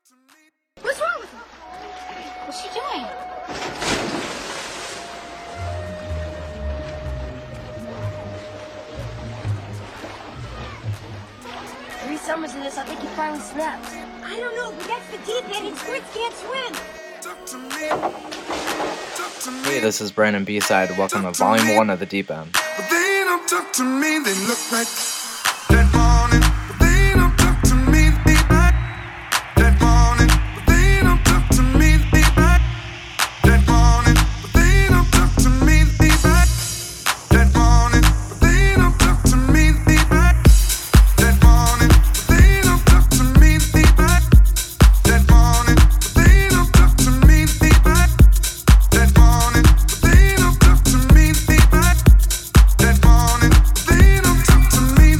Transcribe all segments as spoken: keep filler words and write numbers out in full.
What's wrong with her? What's she doing? Three summers in this, I think he finally snapped. I don't know, but that's the deep end and squids can't swim. Hey, this is Brandon B-Side. Welcome to Volume one of The Deep End. But they don't talk to me, they look like that morning. But they don't talk to me, they like that morning. But they don't talk to me, they like that morning. But they don't talk to me, they like that morning. But they don't talk to me, they like that morning. But they don't talk to me, they like that morning. But they don't talk to me, they like that morning. But they don't talk to me, they like that morning. They don't talk to me.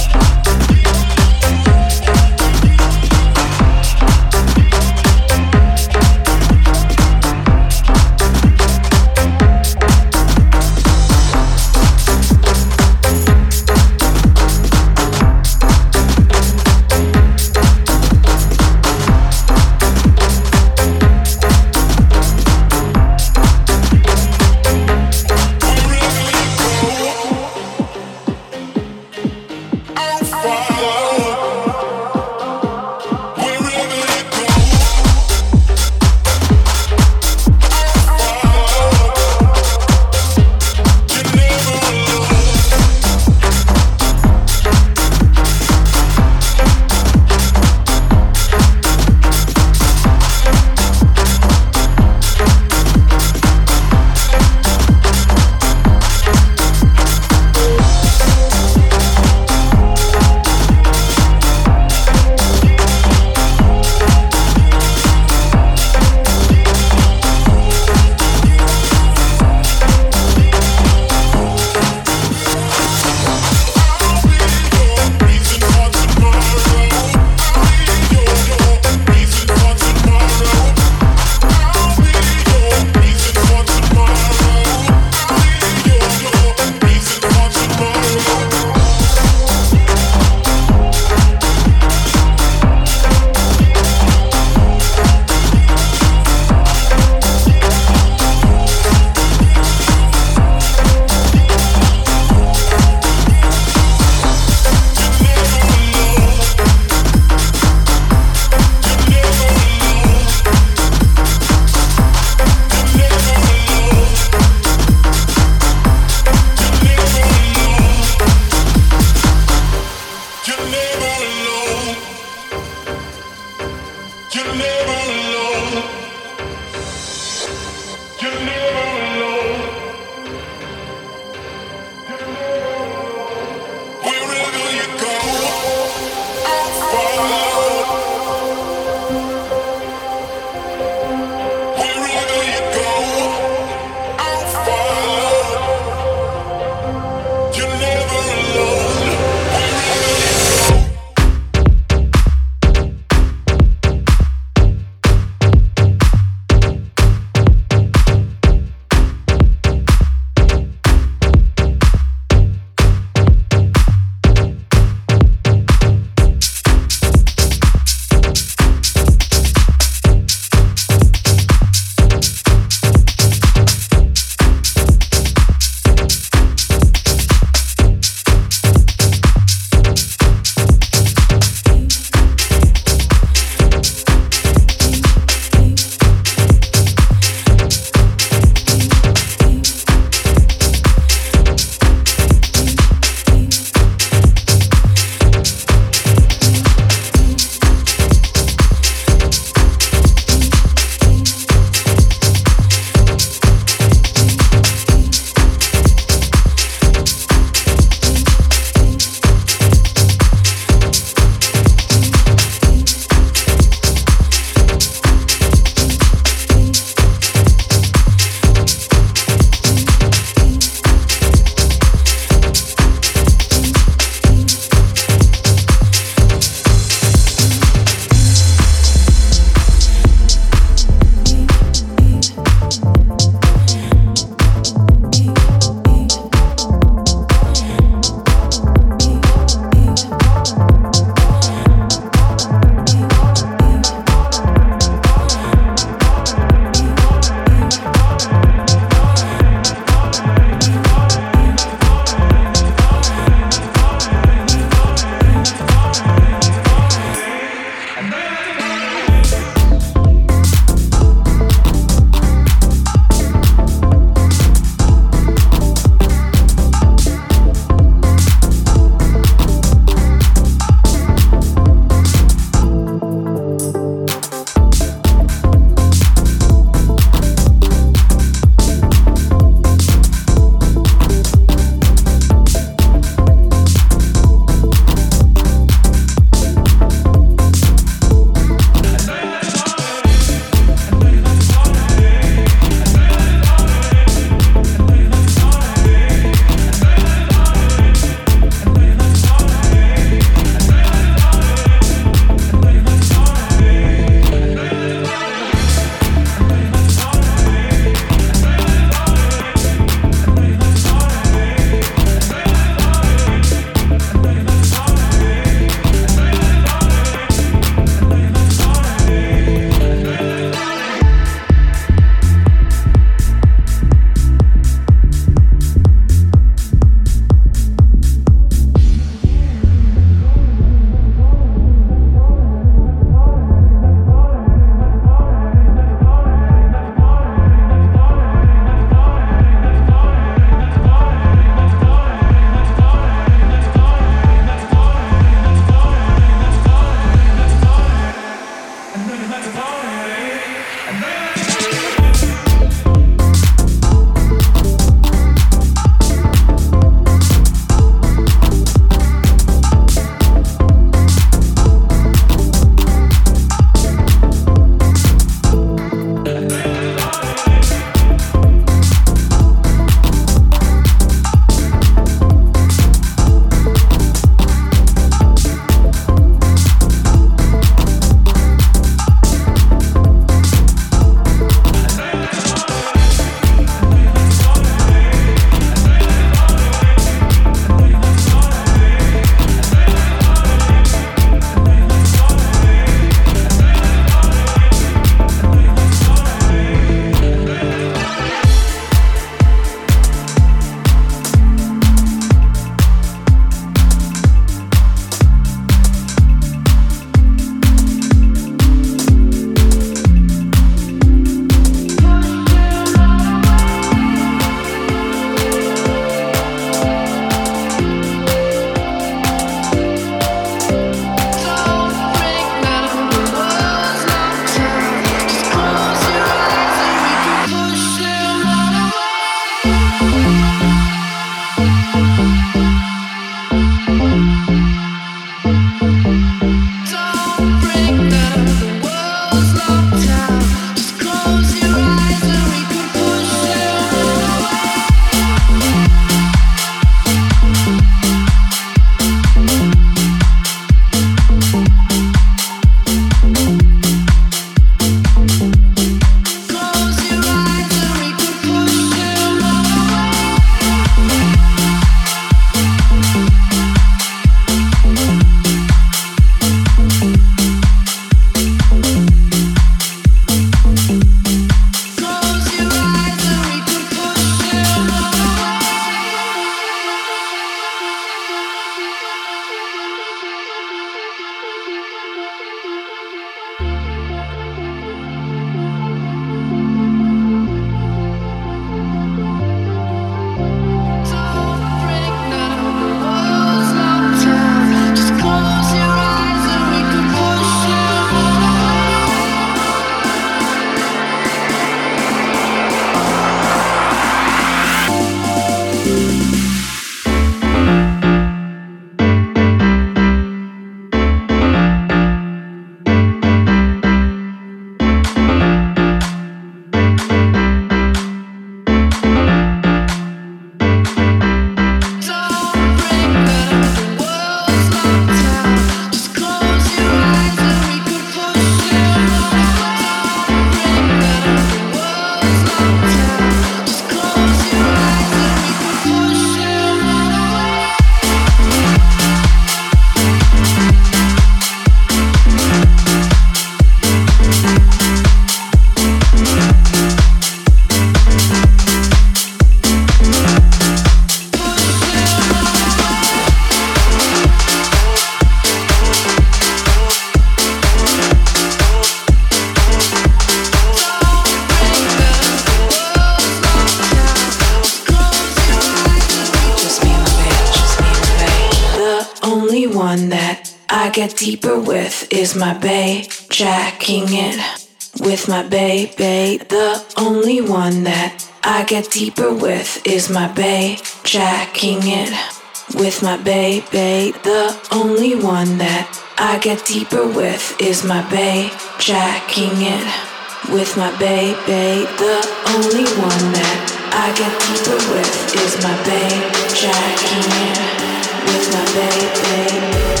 get deeper with is my bae, jacking it with my bae, bae. The only one that I get deeper with is my bae, jacking it with my bae, bae. The only one that I get deeper with is my bae, jacking it with my bae, bae. The only one that I get deeper with is my bae, jacking it with my bae, bae.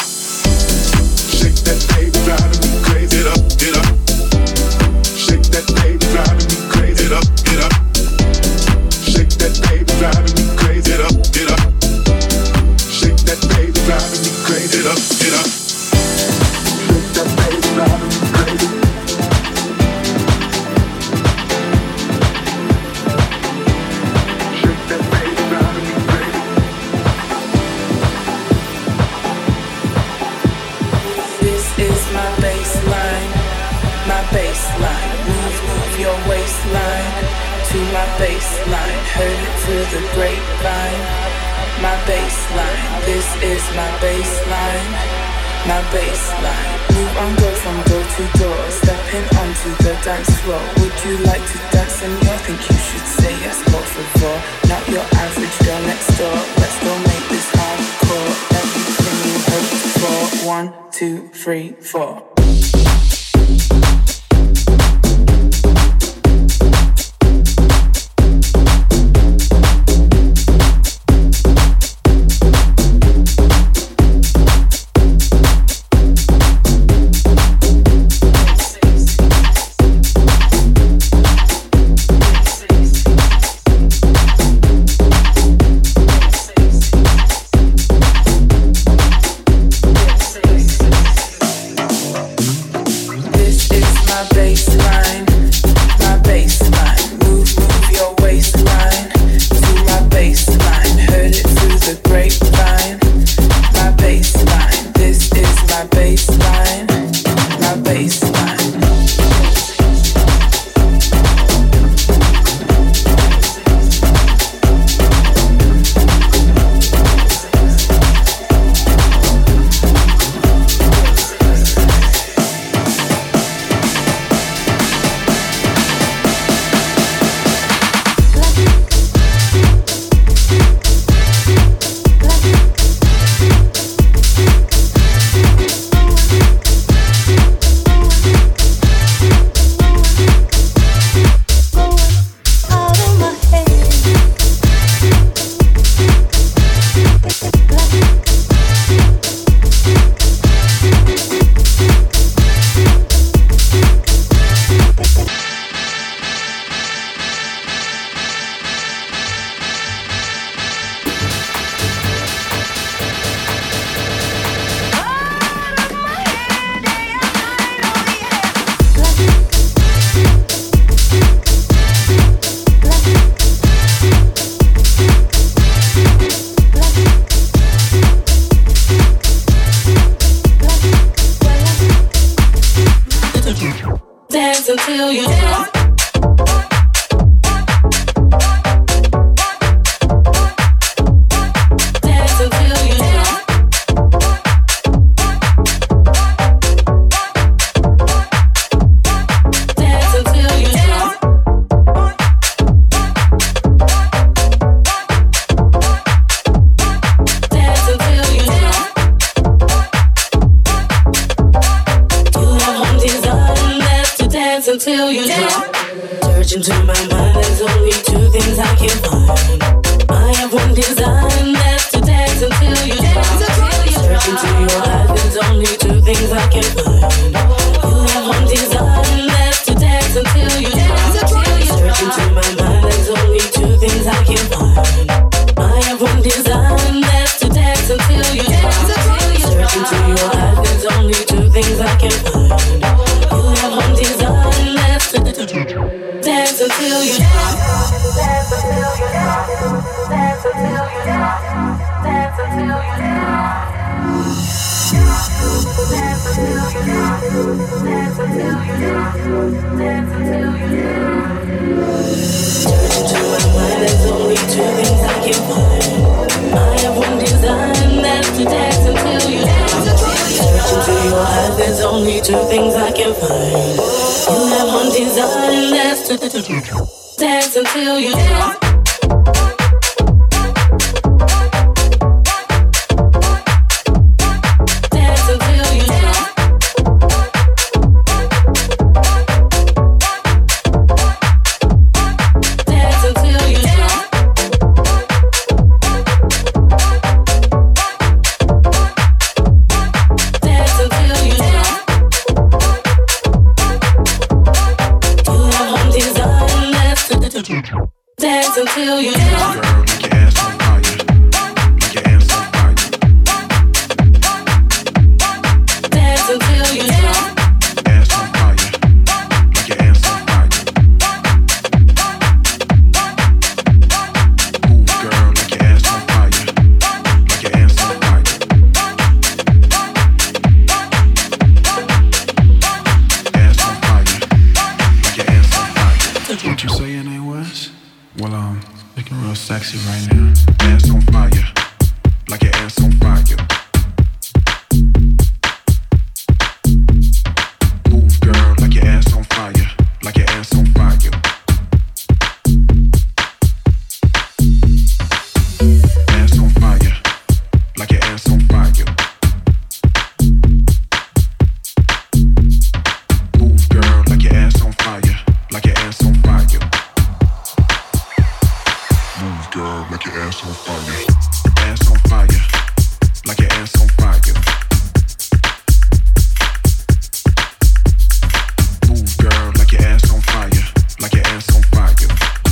Shake that my baseline. Move, move your waistline to my baseline. Heard it through the grapevine. My baseline, this is my baseline. My baseline. Move on, go from door to door, stepping onto the dance floor. Would you like to dance? And you think you should say yes, por favor. Not your average girl next door. Let's go make this hardcore. Everything you hoped for. One, two, three, four. Until you drop. Search into my mind, there's only two things I can find. I have one design, that's to dance until you drop. Search into your eyes, there's only two things I can find. You have one design, that's to dance until you drop. Search into my mind, there's only two things I can find. I have one design, that's to dance until you drop. Search into your eyes, there's only two things I can find. You have one design, that's to dance until you drop. Dance until you drop. Dance until you drop. Dance until you drop. Dance until you drop. Dance until you drop. Dance until you drop. Search into my mind, there's only two things I can find. I have one design, that's to dance until you drop. Search into your eyes, there's only two things I can find. You have one design, that's to dance until you drop. Dance until you drop. Girl, make your ass on fire. Make your ass on fire. Dance until you drop. Ass on fire. Make your ass on fire. Ooh, girl, make your ass on fire. Make your ass on fire. Ass on fire. Well, um, looking real sexy right now. Ass on fire, like your ass on fire. Move, girl, like your ass on fire, like your ass on fire. Ass on fire, like your ass on fire. Move, girl, like your ass on fire, like your ass on fire. Move, girl, like your ass on fire. Ass on fire, like your ass on fire. Move, girl, like your ass on fire, like your ass on fire.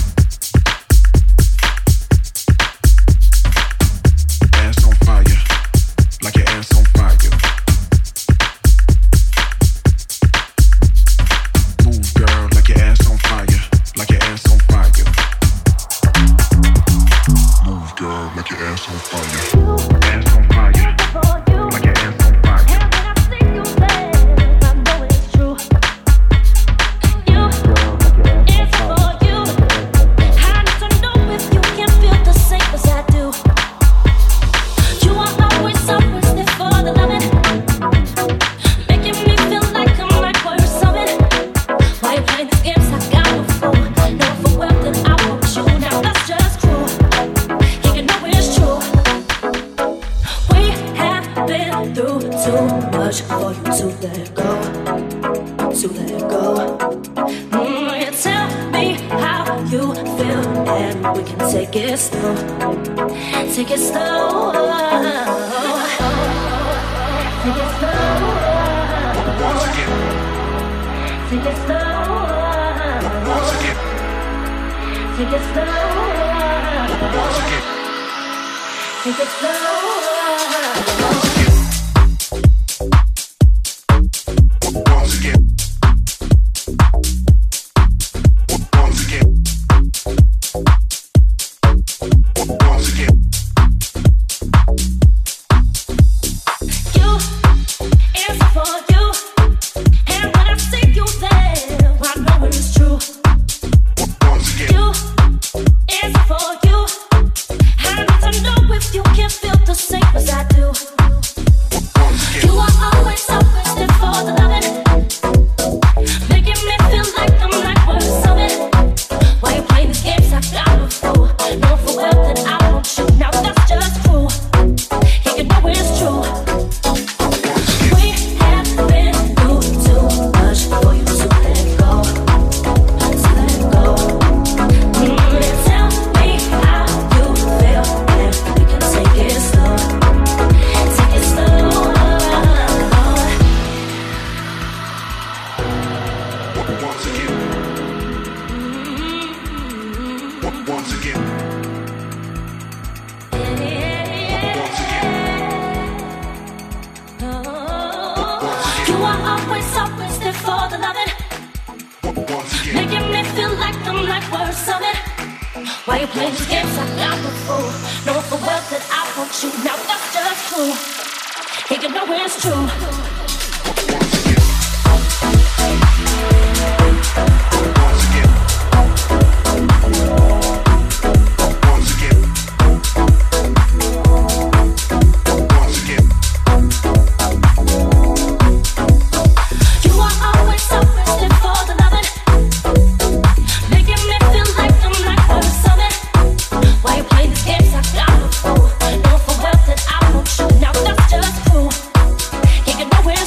Ass on fire, like your ass on fire. Move, girl, like your ass on fire, like your ass on fire. Move, girl, like your ass on fire. Ass on fire, like your ass on fire. For you to let go, to let go. Mm, you tell me how you feel, and we can take it slow, take it slow, take it slow. Once again, take it slow. Once again, take it slow. Once again, take it slow. Once again. Now that's just cool. You can know it.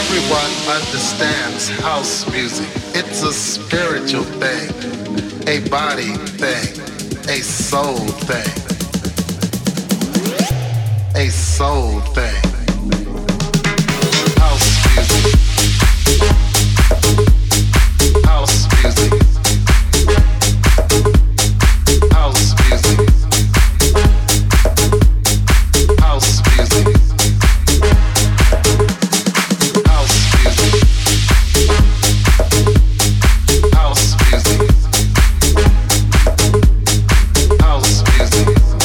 everyone understands house music. It's a spiritual thing, a body thing, a soul thing. A soul thing. House music. House music. House music. House music. House music. House music. House music.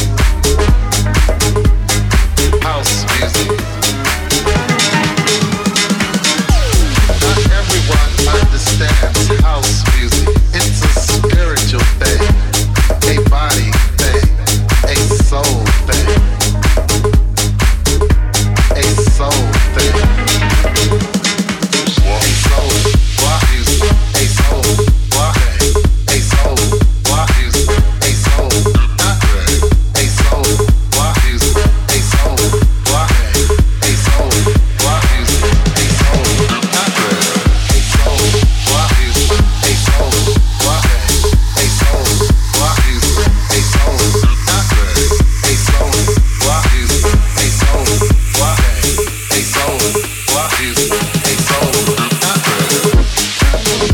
House music. Not everyone understands house music. It's a spiritual thing, a body thing, a soul thing, a soul thing. A soul, what music? A soul, what? A soul, what music? A soul, not a soul, what music? A soul, what? A soul, what music? A soul, not a soul, what music? A soul, what? A soul, what music? A soul, not a soul, what music? A soul, what? A soul, what music? A soul, not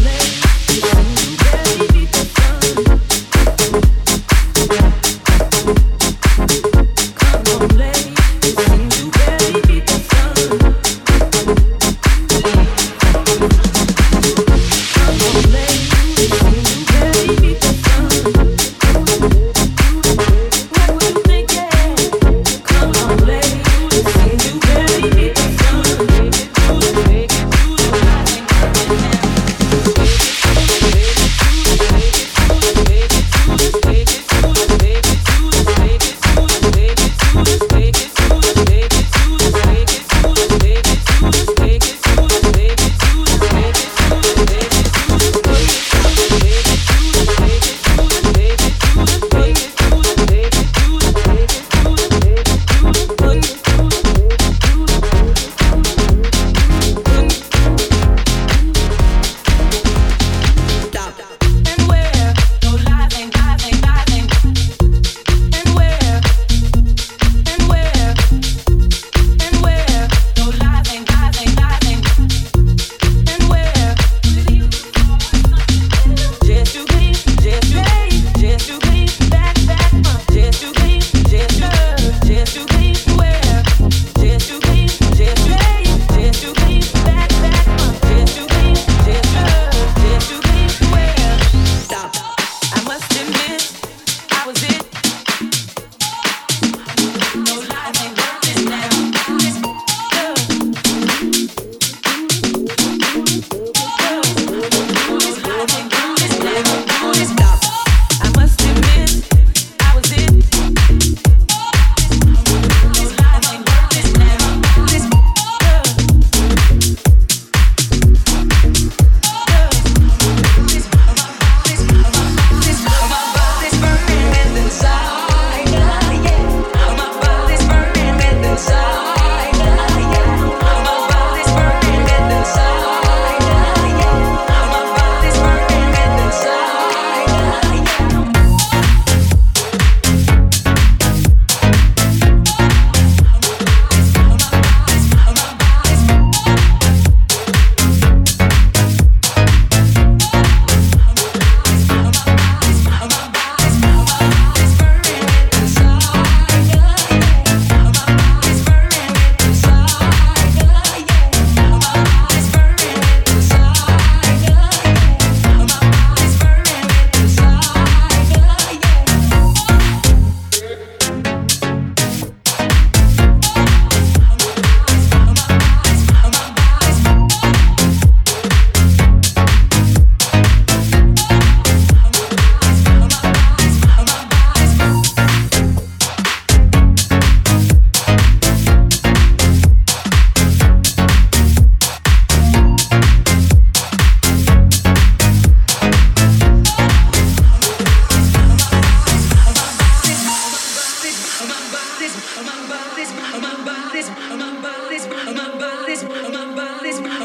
my body's, my body's, my body's, my body's, my body's,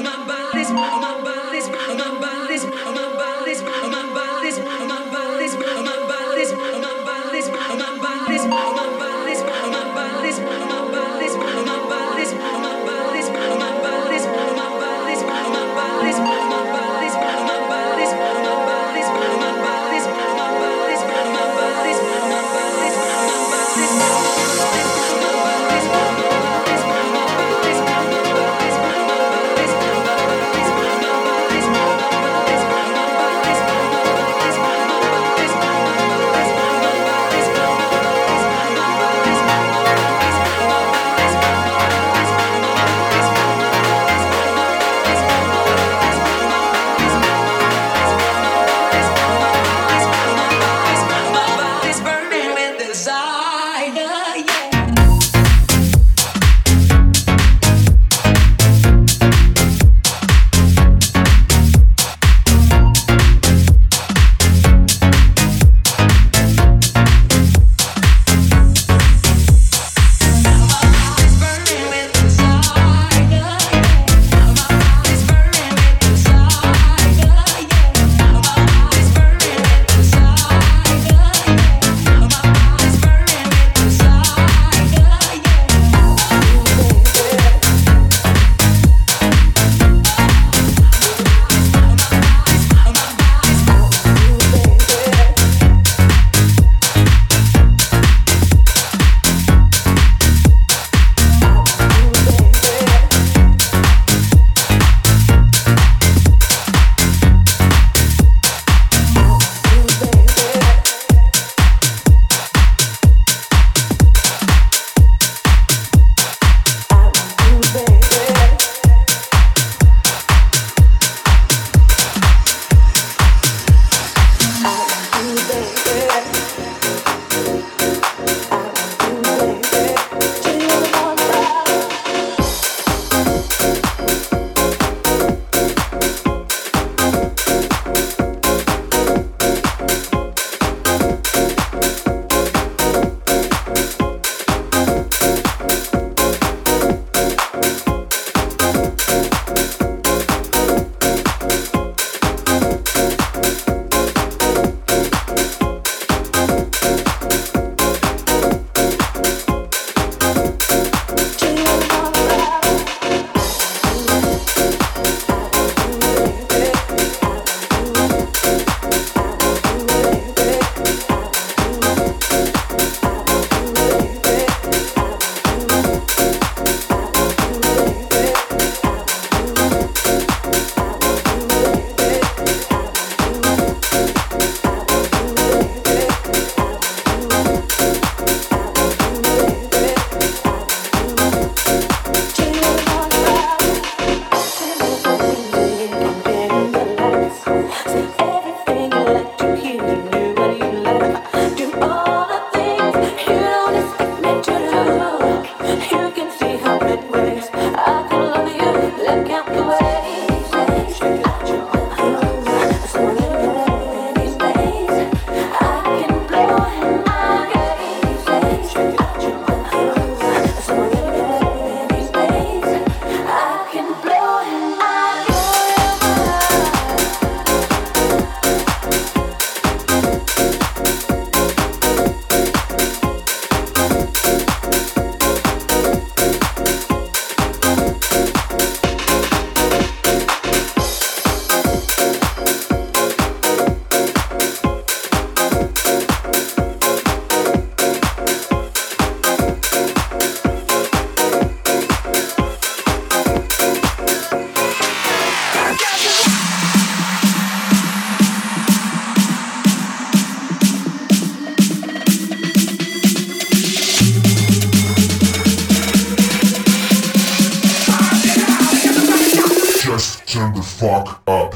turn the fuck up.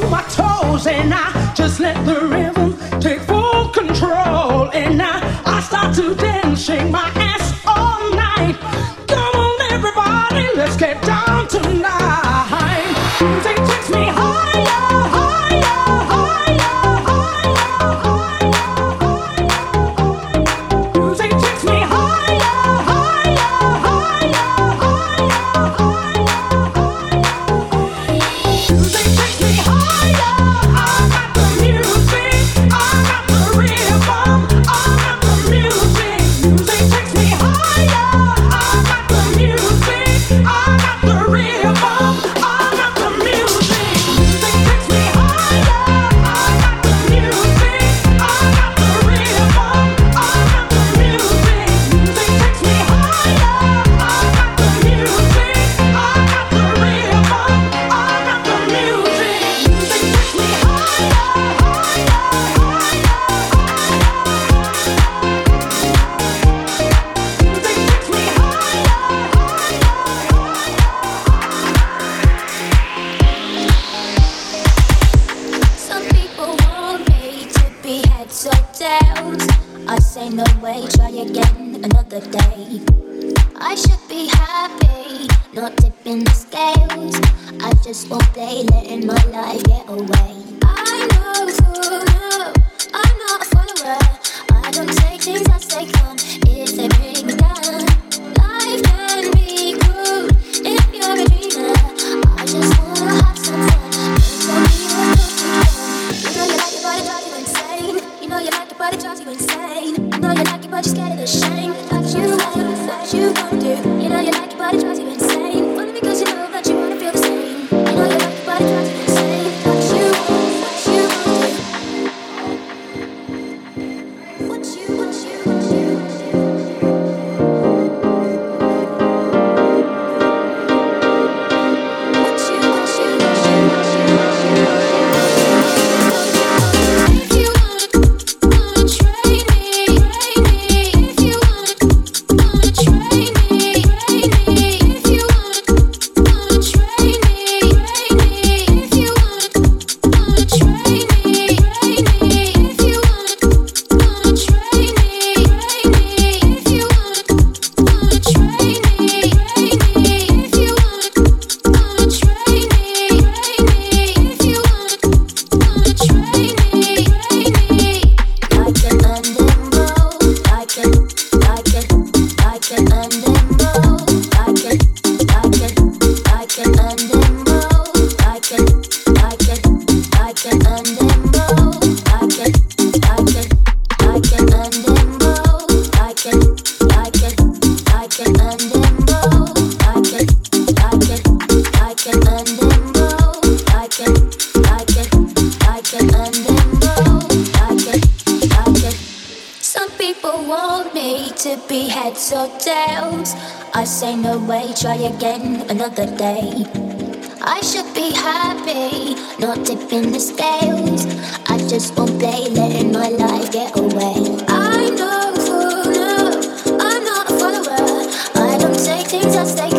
my toes, and I just let the rhythm take full control. And now I start to dance, shake my ass all night. Come on, everybody, let's get down tonight. Music takes me higher, higher, higher, higher, higher. Music takes me higher, higher, higher, higher, higher. Music takes me higher. I got the music, I got the rhythm, I got the music. Music takes me higher. I got the music, I got the rhythm, I got the music. Music takes me higher. I got the music, I got the rhythm, I got the music. Music takes me higher. I got the music, I got the rhythm, I got the music. Music takes me higher, higher, Some people want me to be heads or tails. I say no way, try again another day. I should be happy, not tipping the scales. I just won't play, letting my life get away. I know, fool, no, I'm not a follower. I don't take things as they come, if they bring me down. Life can be cruel if you're a dreamer. I just wanna have some fun. You know you like it, but it drives you insane. You know you like it, but it drives you insane. You know you like it, but you're scared of the shame. What you want, what you gon' do? You know you like it, but it drives you insane. Only because you know that you wanna feel the same. You know you like it, but it drives you insane. What you want, what you gon' do? What you, what you, what you, what you? What you, what you, what you, what you, what you? If you wanna, wanna train me, train me. If you wanna, wanna train me, train me. If you wanna, wanna train me, train me. If you wanna, wanna train me, train me. If you wanna, wanna train me, train me. If you wanna, wanna train me, train me. If you wanna, wanna train me, train me. If you wanna, wanna train me, train me. I can unenroll, I can, I can, I can unenroll, I can, I can, I can unenroll, I can, I can, I can unenroll, I can, I can, I can unenroll, I can, I can, I can unenroll, I can, I can, I can unenroll, I can, I can, I can unenroll, I can, I can. Some people want me to be heads or tails. I say no way, try again another day. I should be happy, not tipping the scales. I just won't play, letting my life get away. I know, fool, no, I'm not a follower. I don't take things as they